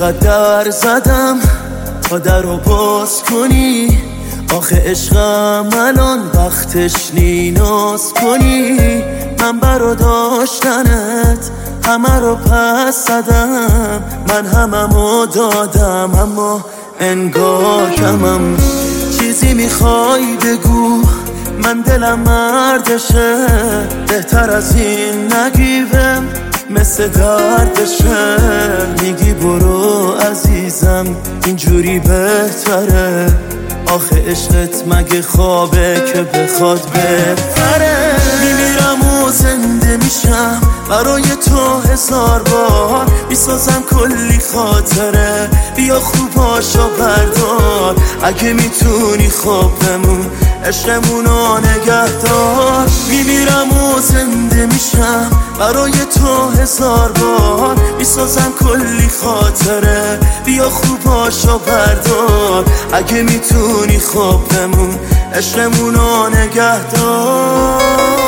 چقدر در زدم تا در رو باز کنی، آخه عشقم الان وقتش نیناز کنی. من برا داشتنت همه رو پس زدم، من هممو دادم اما انگار کمم. چیزی میخوای بگو، من دلم مردشه، بهتر از این نگیوم مثل دردشه. میگی برو عزیزم اینجوری بهتره، آخه عشقت مگه خوابه که بخواد بپره. میمیرم و زنده میشم برای تو 1000 بار، میسازم کلی خاطره، بیا خوب پاشو بردار. اگه میتونی خواب بمون عشقمونو نگه دار. میمیرم و زنده میشم برای تو 1000 بار، میسازم کلی خاطره، بیا خوب پاشو بردار. اگه میتونی خواب بمون عشقمونو نگه دار.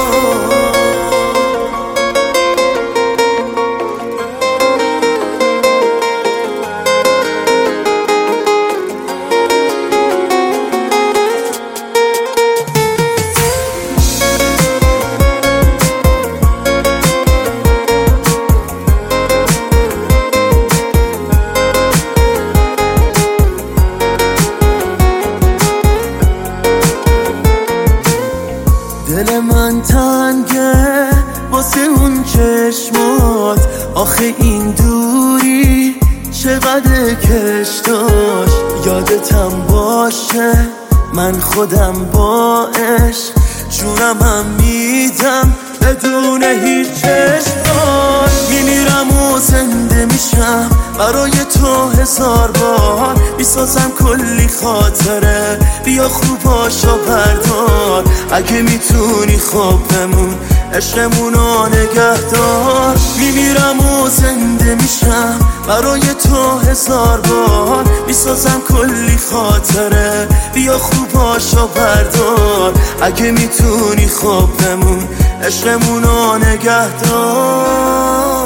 دل من تنگه واسه اون چشمات، آخه این دوری چقدر کش داشت. یادتم باشه من خودم با عشق جونمم میدم بدون هیچ چشمات. میمیرم و زنده میشم برای تو 1000 بار، میسازم کلی خاطره، بیا خوب پاشو بردار. اگه میتونی خواب بمون عشقمونو نگه دار. میمیرم و زنده میشم برای تو 1000 بار، میسازم کلی خاطره، بیا خوب پاشو بردار. اگه میتونی خواب بمون عشقمونو نگه دار.